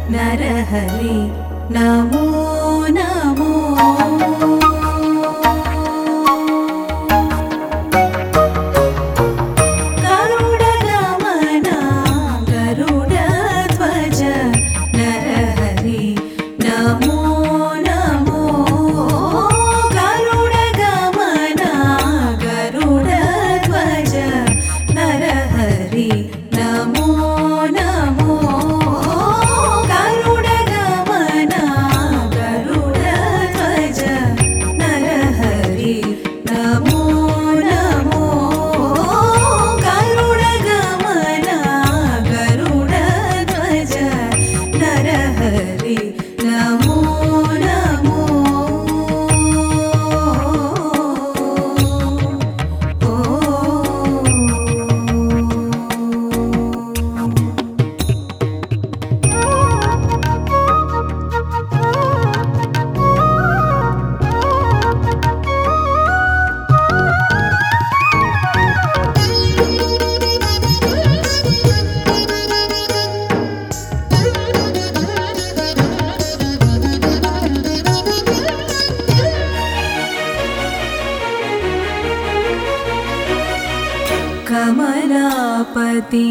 नरहरि नमो नमो गरुडगमना गरुडध्वज नरहरि नमो नमो गरुडगमना गरुडध्वज नरहरि नमो नमो गरुडगमना गरुडध्वज नरहरि नमो नमो गरुडगमना गरुडध्वज नरहरि नमो नमो कमलापति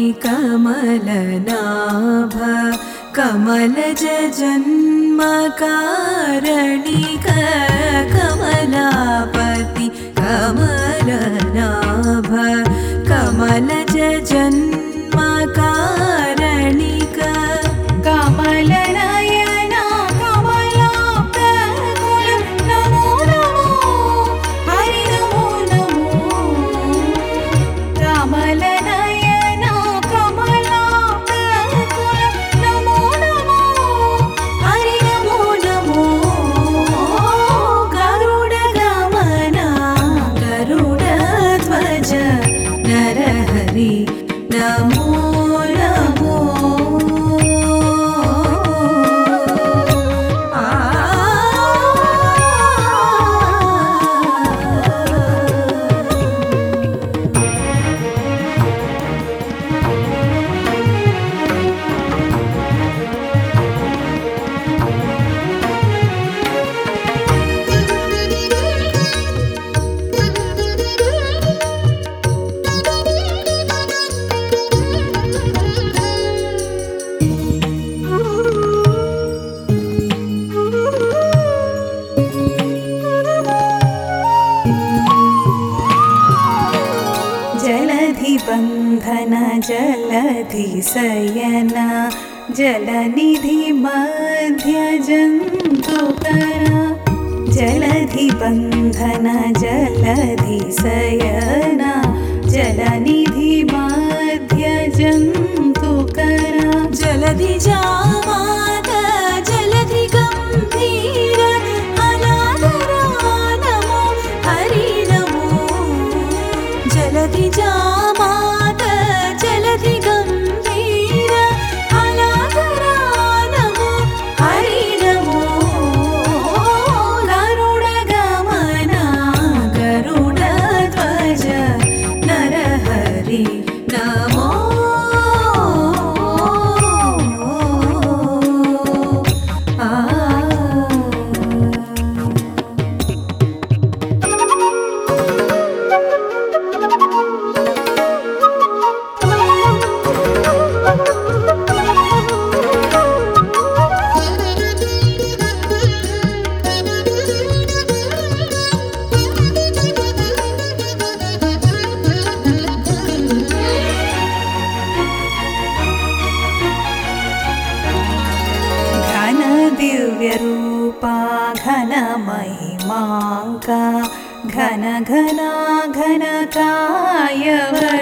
कमलनाभ कमलज जन्मकारणिक कमलापति कमलनाभ कमलज जन्मकारणिक कमलनयना कमलाब्धकुल नमो नमो हरि नमो नमो कमलनयना कमलाब्धकुल नमो नमो हरि नमो नमो गरुडगमना गरुडध्वज नरहरि नमो नमो जलधि बंधन जलधि शयना जलनिधि मध्य जंतुकरा जलधि बंधन जलधि शयना जलनिधि मध्य जंतुकरा जलधि जामात जलधि गंभीर अनादरा नमो हरि नमो जलधि जामात जलधि गंभीर अनादरा नमो हरि नमो गरुडगमना गरुडध्वज नरहरि नमो घन दिव्य रूपा घन महिमांका घन घना घन काय